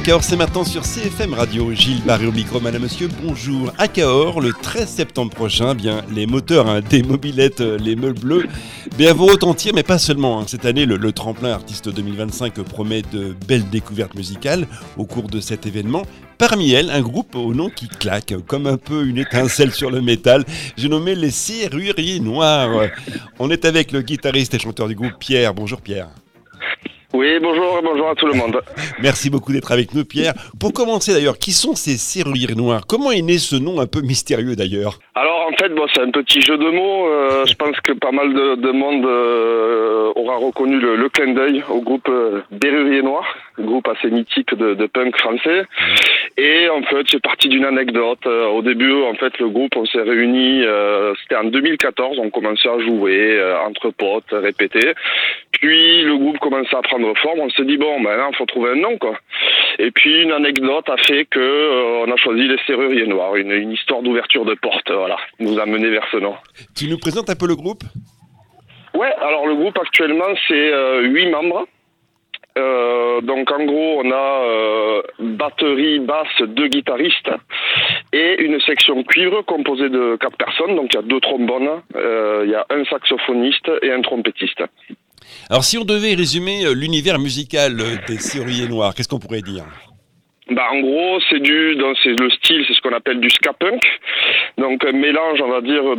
Cahors, c'est maintenant sur CFM Radio. Gilles Barré au micro, madame, monsieur, bonjour. À Cahors, le 13 septembre prochain, bien, les moteurs des mobylettes, les meules bleus, vont retentir, mais pas seulement. Cette année, le tremplin Artiste 2025 promet de belles découvertes musicales au cours de cet événement. Parmi elles, un groupe au nom qui claque, comme un peu une étincelle sur le métal. J'ai nommé les Serruriers Noirs. On est avec le guitariste et chanteur du groupe, Pierre. Bonjour Pierre. Oui, bonjour à tout le monde. Merci beaucoup d'être avec nous, Pierre. Pour commencer d'ailleurs, qui sont ces Serruriers Noirs ? Comment est né ce nom un peu mystérieux d'ailleurs ? Alors en fait, c'est un petit jeu de mots. Je pense que pas mal de monde aura reconnu le clin d'œil au groupe Serruriers Noirs, groupe assez mythique de punk français. Et en fait, c'est parti d'une anecdote. Au début, en fait, le groupe, on s'est réunis, c'était en 2014, on commençait à jouer entre potes, répéter. Puis le groupe commençait à prendre forme, on s'est dit maintenant il faut trouver un nom quoi. Et puis une anecdote a fait que on a choisi les Serruriers Noirs, une histoire d'ouverture de porte, voilà, nous a mené vers ce nom. Tu nous présentes un peu le groupe ? Ouais, alors le groupe actuellement c'est 8 membres. Donc en gros on a batterie, basse, 2 guitaristes et une section cuivre composée de 4 personnes. Donc il y a 2 trombones, il y a un saxophoniste et un trompettiste. Alors si on devait résumer l'univers musical des Serruriers Noirs, qu'est-ce qu'on pourrait dire ? En gros, c'est le style, c'est ce qu'on appelle du ska punk. Donc un mélange, on va dire,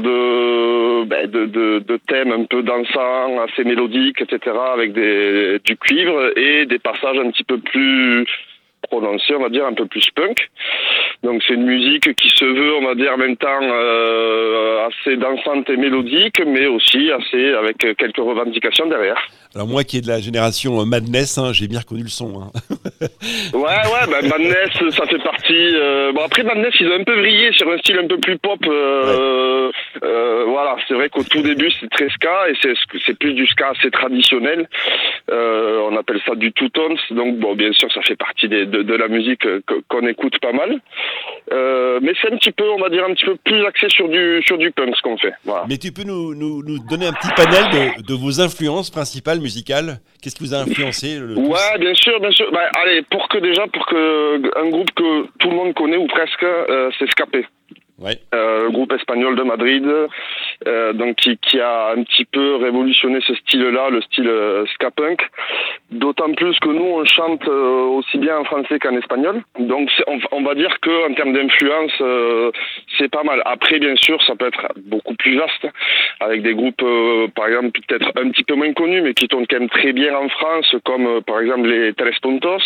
de thèmes un peu dansants, assez mélodiques, etc., avec du cuivre et des passages un petit peu plus prononcés, on va dire, un peu plus punk. Donc c'est une musique qui se veut, on va dire, en même temps assez dansante et mélodique, mais aussi assez avec quelques revendications derrière. Alors moi qui est de la génération Madness, j'ai bien reconnu le son. Ouais, Madness, ça fait partie... après Madness, ils ont un peu vrillé sur un style un peu plus pop. Voilà, c'est vrai qu'au tout début, c'est très ska, et c'est plus du ska assez traditionnel. On appelle ça du two-tones, donc bien sûr, ça fait partie de la musique qu'on écoute pas mal. Mais c'est un petit peu, on va dire, un petit peu plus axé sur du punk, ce qu'on fait. Voilà. Mais tu peux nous donner un petit panel de vos influences principales musicales ? Qu'est-ce qui vous a influencé ? Ouais, bien sûr. Allez, pour que un groupe que tout le monde connaît ou presque, c'est Scapé. Ouais. Groupe espagnol de Madrid, donc qui a un petit peu révolutionné ce style-là, le style ska punk. D'autant plus que nous on chante aussi bien en français qu'en espagnol. Donc on va dire que en termes d'influence, c'est pas mal. Après bien sûr ça peut être beaucoup plus vaste, avec des groupes par exemple peut-être un petit peu moins connus mais qui tournent quand même très bien en France, comme par exemple les Tres Puntos.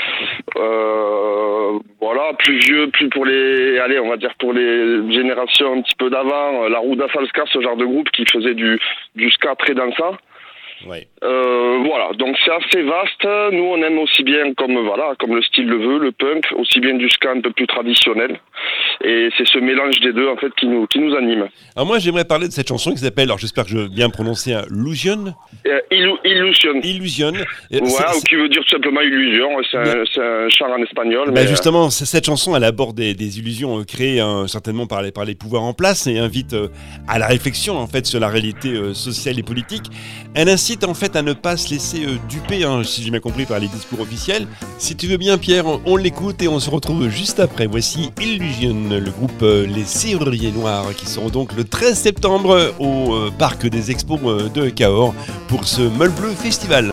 Voilà, plus vieux, plus pour on va dire pour les générations un petit peu d'avant, la Ruda Salska, ce genre de groupe qui faisait du ska très dansant. Ouais. Voilà, donc c'est assez vaste. Nous on aime aussi bien comme le style le veut, le punk, aussi bien du ska un peu plus traditionnel. Et c'est ce mélange des deux en fait qui nous anime. Alors moi j'aimerais parler de cette chanson qui s'appelle, alors j'espère que je viens prononcer, Illusion. Illusion. Ouais, ou qui veut dire tout simplement illusion. C'est un chant en espagnol. Justement, cette chanson elle aborde des illusions créées certainement par les pouvoirs en place et invite à la réflexion en fait sur la réalité sociale et politique. Elle incite en fait à ne pas se laisser duper, si j'ai bien compris, par les discours officiels. Si tu veux bien Pierre, on l'écoute et on se retrouve juste après. Voici Illusion, le groupe Les Serruriers Noirs, qui seront donc le 13 septembre au Parc des Expos de Cahors pour ce Meule Bleu Festival.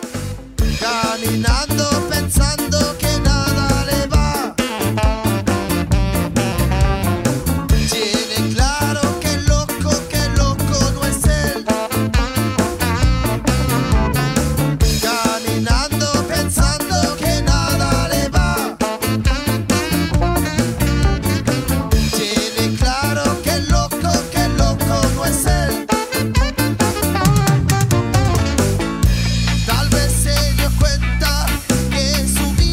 Tal vez se dio cuenta que su vida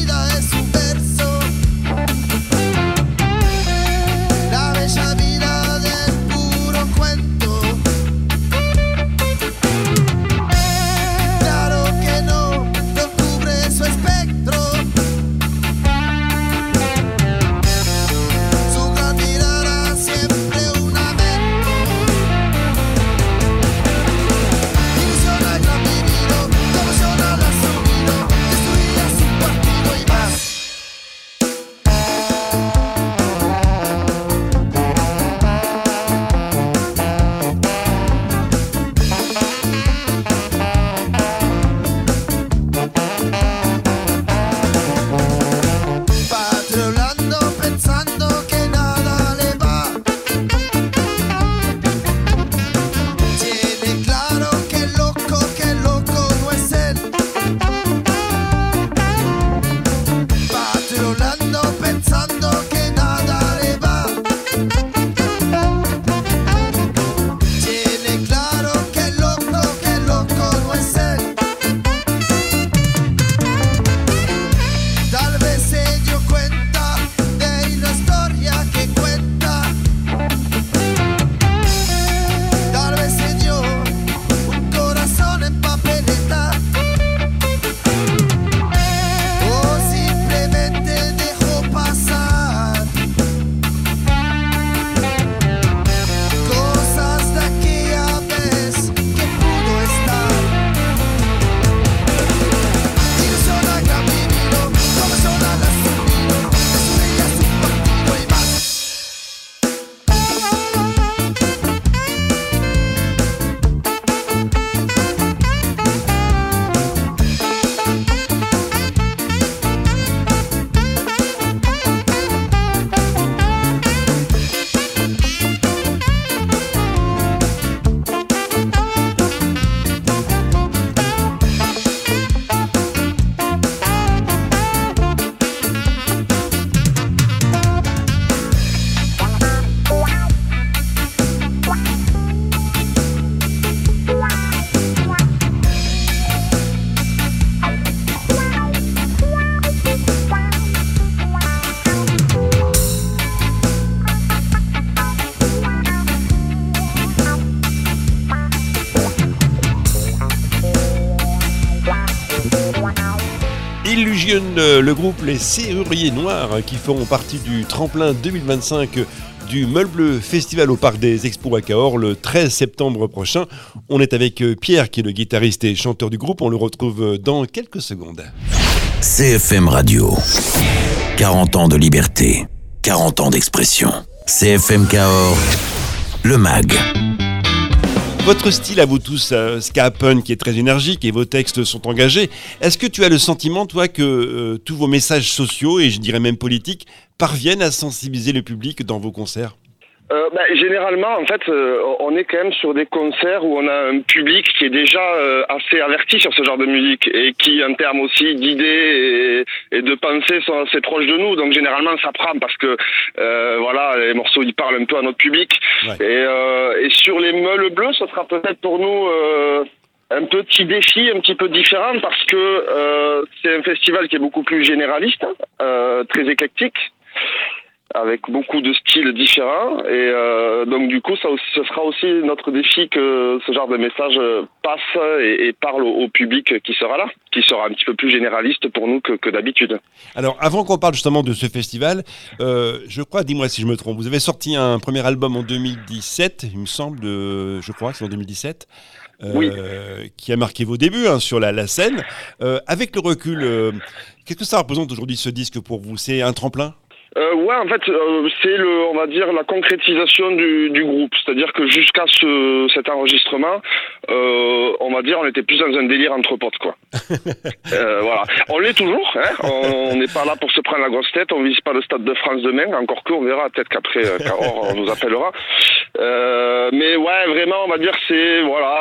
Guyenne, le groupe Les Serruriers Noirs qui feront partie du tremplin 2025 du Meule Bleu Festival au Parc des Expos à Cahors le 13 septembre prochain. On est avec Pierre qui est le guitariste et chanteur du groupe. On le retrouve dans quelques secondes. CFM Radio. 40 ans de liberté, 40 ans d'expression. CFM Cahors, le MAG. Votre style à vous tous, ska punk, qui est très énergique et vos textes sont engagés. Est-ce que tu as le sentiment, toi, que tous vos messages sociaux, et je dirais même politiques, parviennent à sensibiliser le public dans vos concerts ? Généralement, en fait, on est quand même sur des concerts où on a un public qui est déjà assez averti sur ce genre de musique et qui, en termes aussi d'idées et de pensées, sont assez proches de nous. Donc, généralement, ça prend parce que, les morceaux, ils parlent un peu à notre public. Ouais. Et sur les Meules Bleues, ce sera peut-être pour nous un petit défi, un petit peu différent parce que c'est un festival qui est beaucoup plus généraliste, très éclectique, avec beaucoup de styles différents et donc du coup ce sera aussi notre défi que ce genre de message passe et parle au public qui sera là, qui sera un petit peu plus généraliste pour nous que d'habitude. Alors avant qu'on parle justement de ce festival, je crois, dis-moi si je me trompe, vous avez sorti un premier album en 2017, il me semble, je crois que c'est en 2017. Oui. Qui a marqué vos débuts sur la scène. Avec le recul, qu'est-ce que ça représente aujourd'hui ce disque pour vous ? C'est un tremplin ? En fait, c'est on va dire, la concrétisation du groupe. C'est-à-dire que jusqu'à cet enregistrement, on va dire, on était plus dans un délire entre potes, quoi. Voilà. On l'est toujours, hein. On n'est pas là pour se prendre la grosse tête. On vise pas le Stade de France demain. Encore qu'on verra. Peut-être qu'après, Cahors, on nous appellera. Mais ouais, vraiment, on va dire, c'est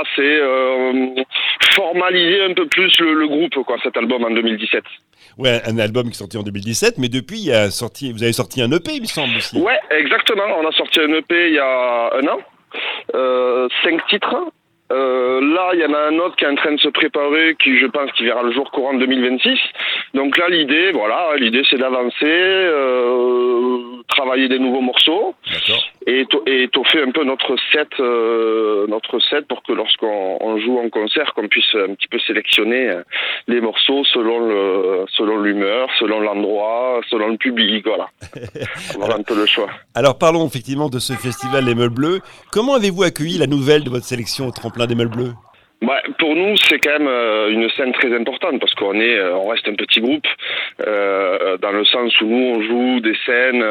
formaliser un peu plus le groupe, quoi, cet album en 2017. Ouais, un album qui est sorti en 2017, mais depuis, vous avez sorti un EP, il me semble aussi. Ouais, exactement. On a sorti un EP il y a un an, 5 titres. Là, il y en a un autre qui est en train de se préparer, qui, je pense, qui verra le jour courant 2026. Donc là, l'idée, c'est d'avancer, travailler des nouveaux morceaux. D'accord. Et étoffer un peu notre set pour que lorsqu'on joue en concert, qu'on puisse un petit peu sélectionner les morceaux selon l'humeur, selon l'endroit, selon le public, voilà. Avoir un peu le choix. Alors parlons effectivement de ce festival Les Meules Bleues. Comment avez-vous accueilli la nouvelle de votre sélection au tremplin des Meules Bleues ? Pour nous, c'est quand même une scène très importante parce qu'on reste un petit groupe dans le sens où nous on joue des scènes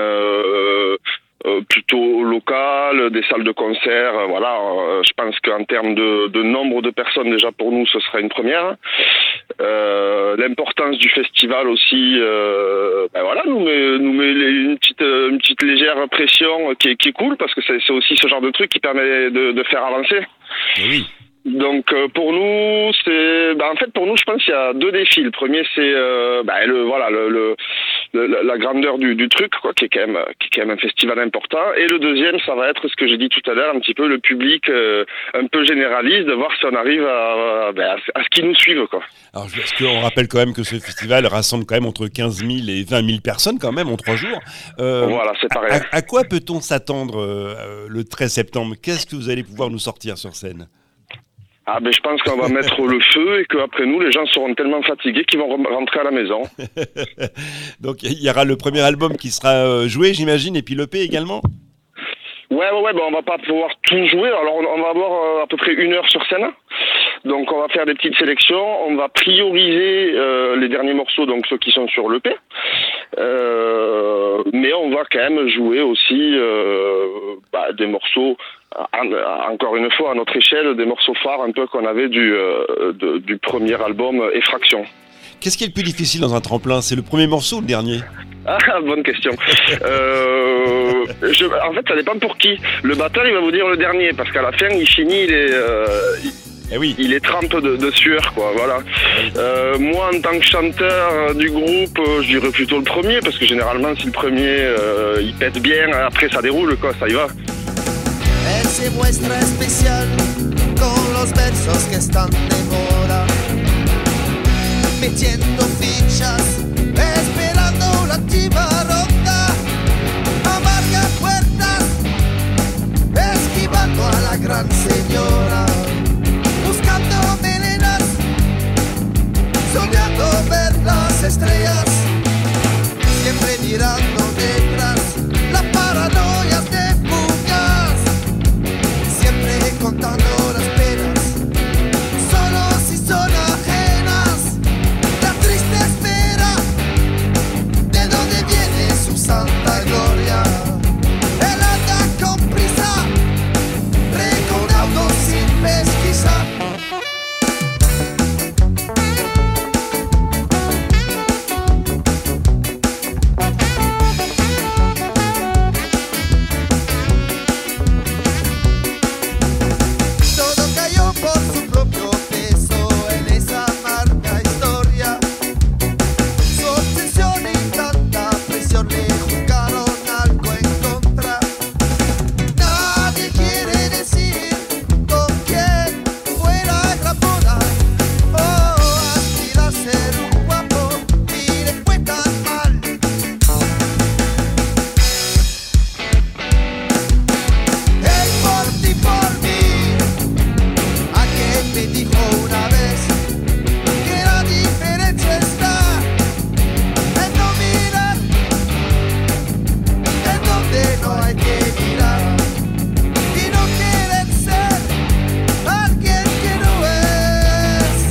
plutôt locales, des salles de concert. Je pense qu'en termes de nombre de personnes déjà pour nous, ce sera une première. L'importance du festival aussi, nous met une petite légère pression qui est cool parce que c'est aussi ce genre de truc qui permet de faire avancer. Et oui. Donc pour nous, je pense qu'il y a 2 défis. Le premier, c'est la grandeur du truc, quoi, qui est quand même un festival important. Et le deuxième, ça va être ce que j'ai dit tout à l'heure, un petit peu le public un peu généraliste, de voir si on arrive à ce qu'ils nous suivent, quoi. Alors, est-ce qu'on rappelle quand même que ce festival rassemble quand même entre 15 000 et 20 000 personnes quand même en 3 jours. Voilà, c'est pareil. À quoi peut-on s'attendre le 13 septembre ? Qu'est-ce que vous allez pouvoir nous sortir sur scène ? Je pense qu'on va mettre le feu et qu'après nous, les gens seront tellement fatigués qu'ils vont rentrer à la maison. Donc il y aura le premier album qui sera joué, j'imagine, et puis l'EP également ? Ouais, on va pas pouvoir tout jouer. Alors on va avoir à peu près 1 heure sur scène. Donc on va faire des petites sélections. On va prioriser les derniers morceaux, donc ceux qui sont sur l'EP. Mais on va quand même jouer aussi des morceaux, encore une fois à notre échelle, des morceaux phares un peu qu'on avait du premier album Effraction. Qu'est-ce qui est le plus difficile dans un tremplin ? C'est le premier morceau ou le dernier ? Bonne question. En fait, ça dépend pour qui. Le batteur, il va vous dire le dernier, parce qu'à la fin, il finit, il est trempe de sueur, quoi. Voilà. Moi, en tant que chanteur du groupe, je dirais plutôt le premier, parce que généralement, si le premier, il pète bien, après ça déroule, quoi, ça y va. Él se muestra especial con los versos que están de moda, metiendo fichas, esperando la chiva ronda, amarga puertas, esquivando a la gran señora, buscando melenas, soñando ver las estrellas. mirando detrás, la paranoia de fugaz, siempre contando las penas, solo si son ajenas, la triste espera, de dónde viene su santa gloria. Él anda con prisa, recaudando sin pesquisar. Todo cayó por su propio peso en esa amarga historia. Su obsesión y tanta presión le jugaron algo en contra. Nadie quiere decir con quién fuera la boda. Oh, aspira a ser un guapo y le fue tan mal. Hey, por ti, por mí, aquel me dijo una vez que la diferencia está en no mirar, en donde no hay que mirar, y no quieren ser alguien que no es.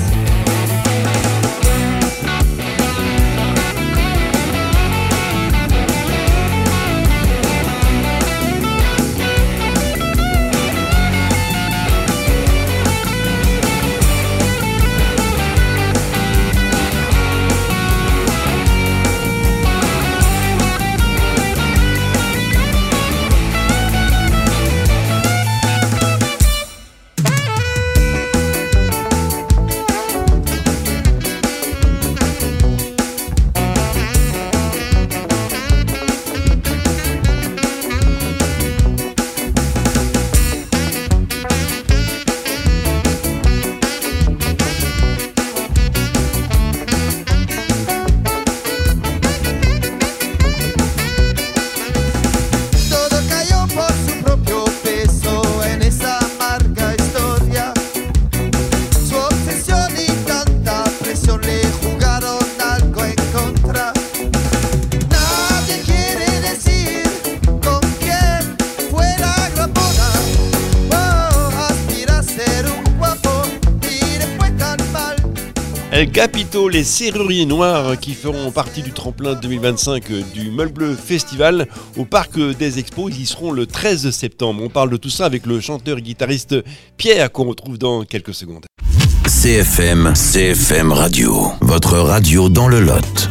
Todo cayó por su propio peso en esa amarga historia. Su obsesión y tanta presión le jugaron algo en contra. Nadie quiere decir con quién fuera la boda. Oh, aspira a ser un guapo y le fue tan mal. El Capito, les serruriers noirs qui feront partie du tremplin 2025 du Meule Bleu Festival au Parc des Expos. Ils y seront le 13 septembre. On parle de tout ça avec le chanteur et guitariste Pierre qu'on retrouve dans quelques secondes. CFM Radio, votre radio dans le Lot.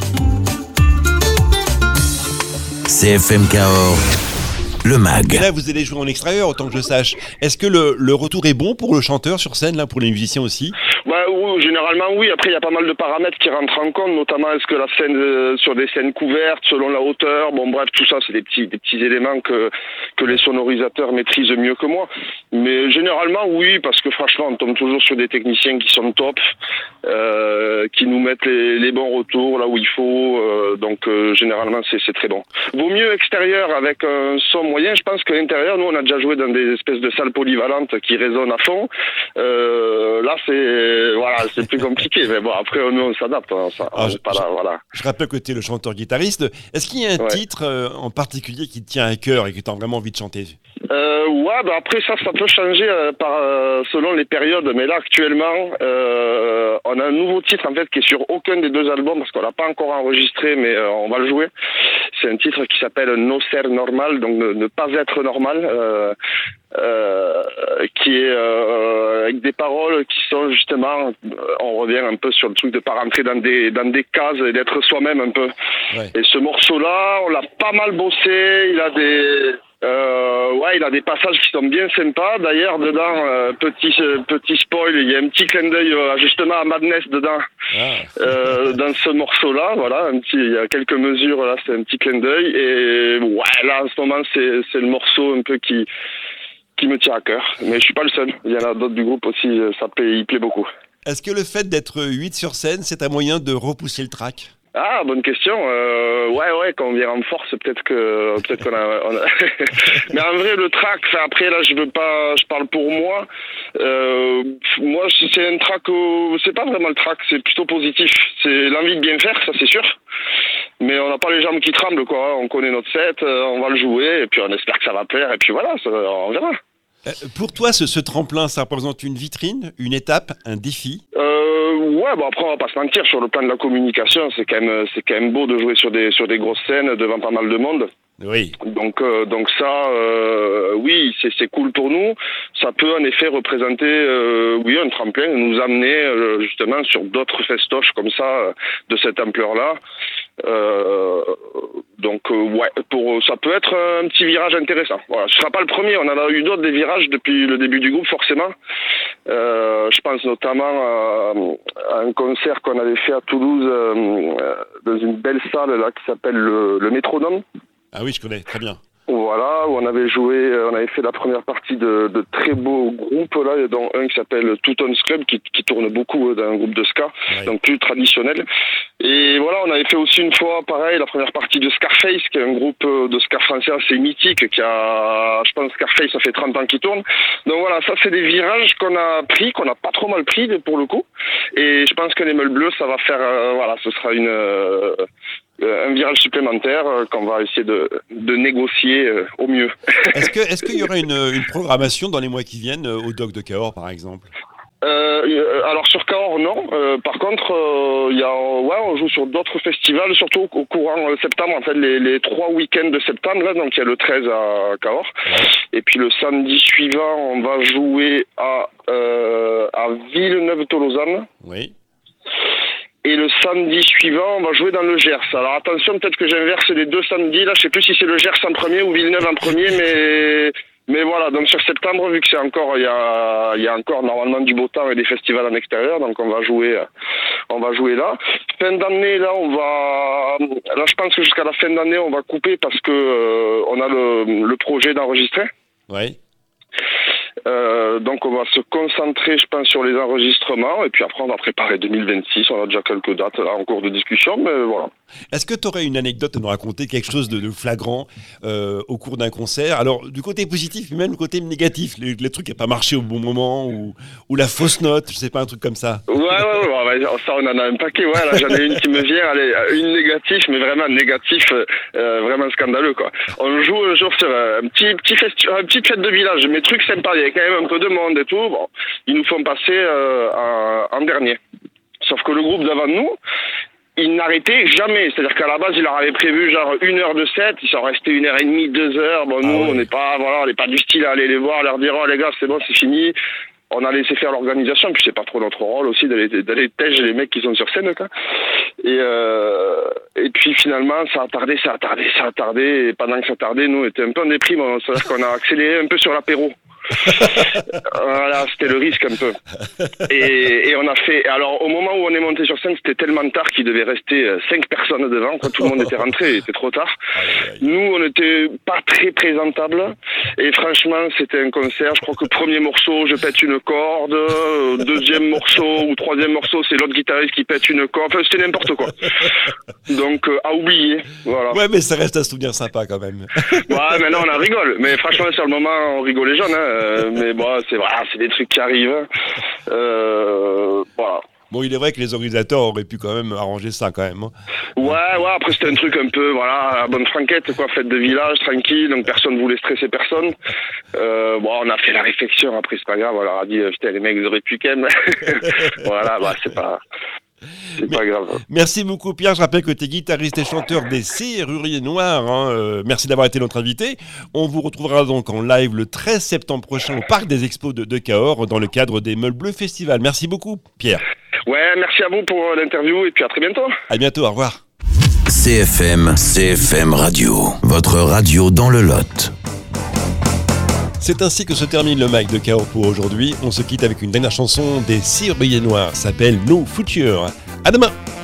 CFM Cahors, le Et MAG. là, vous allez jouer en extérieur, autant que je sache. Est-ce que le retour est bon pour le chanteur sur scène, là, pour les musiciens aussi? Ouais, oui, généralement oui. Après, il y a pas mal de paramètres qui rentrent en compte, notamment est-ce que la scène sur des scènes couvertes, selon la hauteur. Bon, bref, tout ça, c'est des petits éléments que les sonorisateurs maîtrisent mieux que moi. Mais généralement oui, parce que franchement, on tombe toujours sur des techniciens qui sont top, qui nous mettent les bons retours là où il faut. Donc généralement, c'est très bon. Vaut mieux extérieur avec un son moyen. Je pense que l'intérieur, nous, on a déjà joué dans des espèces de salles polyvalentes qui résonnent à fond. Là, c'est plus compliqué. Mais bon, après, nous, on s'adapte. On est pas là, voilà. Je rappelle que tu es le chanteur-guitariste. Est-ce qu'il y a un titre en particulier qui te tient à cœur et que tu as vraiment envie de chanter? Ouais, bah après ça peut changer selon les périodes. Mais là, actuellement, on a un nouveau titre en fait qui est sur aucun des deux albums parce qu'on l'a pas encore enregistré, mais on va le jouer. C'est un titre qui s'appelle No Ser Normal, donc ne pas être normal. Qui est avec des paroles qui sont justement, on revient un peu sur le truc de pas rentrer dans des cases et d'être soi-même un peu. Ouais. Et ce morceau-là, on l'a pas mal bossé. Il a des passages qui sont bien sympas. D'ailleurs, dedans, petit spoil, il y a un petit clin d'œil justement à Madness dedans. Dans ce morceau-là, voilà, il y a quelques mesures là, c'est un petit clin d'œil. Et ouais, là en ce moment, c'est le morceau un peu qui me tient à cœur. Mais je suis pas le seul. Il y en a d'autres du groupe aussi. Il plaît beaucoup. Est-ce que le fait d'être 8 sur scène, c'est un moyen de repousser le track? Ah, bonne question. Ouais, quand on vient en force, peut-être qu'on a... Mais en vrai, le track, après, là, je parle pour moi. Moi, c'est un track, c'est pas vraiment le track, c'est plutôt positif. C'est l'envie de bien faire, ça, c'est sûr. Mais on n'a pas les jambes qui tremblent, quoi. On connaît notre set, on va le jouer, et puis on espère que ça va plaire, et puis voilà, on verra. Pour toi, ce tremplin, ça représente une vitrine, une étape, un défi? Ouais, bon après on va pas se mentir, sur le plan de la communication, c'est quand même beau de jouer sur des grosses scènes devant pas mal de monde. Oui. Donc ça, oui, c'est cool pour nous. Ça peut en effet représenter, oui, un tremplin, nous amener justement sur d'autres festoches comme ça, de cette ampleur-là. Ouais, ça peut être un petit virage intéressant. Voilà, ce sera pas le premier. On en a eu d'autres des virages depuis le début du groupe, forcément. Je pense notamment à un concert qu'on avait fait à Toulouse dans une belle salle là qui s'appelle le Métronome. Ah oui, je connais, très bien. Voilà, où on avait fait la première partie de très beaux groupes, là, dont un qui s'appelle Toutons Club, qui tourne beaucoup dans un groupe de ska, ouais. Donc plus traditionnel. Et voilà, on avait fait aussi une fois, pareil, la première partie de Scarface, qui est un groupe de ska français assez mythique, je pense Scarface, ça fait 30 ans qu'il tourne. Donc voilà, ça c'est des virages qu'on a pas trop mal pris pour le coup. Et je pense que les Meules Bleues, ça va faire, ce sera un virage supplémentaire qu'on va essayer de négocier au mieux. Est-ce qu'il y aura une programmation dans les mois qui viennent au Doc de Cahors, par exemple? Alors sur Cahors, non. Par contre, on joue sur d'autres festivals, surtout au courant septembre, en fait, les 3 week-ends de septembre, là, donc il y a le 13 à Cahors. Ouais. Et puis le samedi suivant, on va jouer à Villeneuve-Tolosane. Oui. Et le samedi suivant, on va jouer dans le Gers. Alors attention, peut-être que j'inverse les 2 samedis, là, je sais plus si c'est le Gers en premier ou Villeneuve en premier, mais voilà, donc sur septembre, vu que c'est encore, il y a encore normalement du beau temps et des festivals en extérieur, donc on va jouer là. Fin d'année, là, je pense que jusqu'à la fin d'année, on va couper parce que on a le projet d'enregistrer. Oui. Donc on va se concentrer, je pense, sur les enregistrements, et puis après on va préparer 2026. On a déjà quelques dates là en cours de discussion, mais voilà. Est-ce que tu aurais une anecdote à nous raconter, quelque chose de flagrant au cours d'un concert? Alors du côté positif, mais même le côté négatif, les trucs qui n'ont pas marché au bon moment, ou la fausse note, je sais pas, un truc comme ça. Ouais, ça on en a un paquet. Ouais, là j'en ai une qui me vient, allez, une négative, mais vraiment négatif, vraiment scandaleux quoi. On joue un jour sur un petit fête de village, mais truc sympa, il y a quand même un peu de monde et tout. Bon, ils nous font passer en dernier. Sauf que le groupe d'avant nous, il n'arrêtait jamais. C'est-à-dire qu'à la base, il leur avait prévu genre 1 heure de set, ils sont restés 1h30, 2 heures. Bon, nous, on n'est pas du style à aller les voir, leur dire, oh les gars, c'est bon, c'est fini. On a laissé faire l'organisation, puis c'est pas trop notre rôle aussi d'aller tège les mecs qui sont sur scène, quoi. Et puis finalement, ça a tardé, et pendant que ça tardait, nous, on était un peu en déprime, c'est-à-dire qu'on a accéléré un peu sur l'apéro. Voilà, c'était le risque un peu. Et on a fait. Alors, au moment où on est monté sur scène, c'était tellement tard qu'il devait rester 5 personnes devant. Quand tout le monde était rentré, il était trop tard. Nous, on n'était pas très présentables. Et franchement, c'était un concert. Je crois que le premier morceau, je pète une corde. Deuxième morceau ou troisième morceau, c'est l'autre guitariste qui pète une corde. Enfin, c'était n'importe quoi. Donc, à oublier. Voilà. Ouais, mais ça reste un souvenir sympa quand même. Ouais, maintenant on en rigole. Mais franchement, sur le moment, on rigolait jeunes. Mais bon, c'est des trucs qui arrivent. Voilà. Bon, il est vrai que les organisateurs auraient pu quand même arranger ça quand même. Hein. Ouais, après c'était un truc un peu, voilà, à bonne franquette, quoi, fête de village, tranquille, donc personne voulait stresser personne. On a fait la réflexion, après c'est pas grave, on leur a dit, putain, les mecs, ils auraient pu quand même. Voilà, c'est pas grave. Merci beaucoup Pierre, je rappelle que tu es guitariste et chanteur des Serruriers Noirs, hein. Merci d'avoir été notre invité. On vous retrouvera donc en live le 13 septembre prochain au Parc des Expos de Cahors dans le cadre des Meules Bleues Festival. Merci beaucoup Pierre. Ouais, merci à vous pour l'interview et puis à très bientôt. À bientôt, au revoir. CFM Radio, votre radio dans le Lot. C'est ainsi que se termine le Mic de Cahors pour aujourd'hui. On se quitte avec une dernière chanson des Serruriers Noirs, s'appelle No Future. À demain.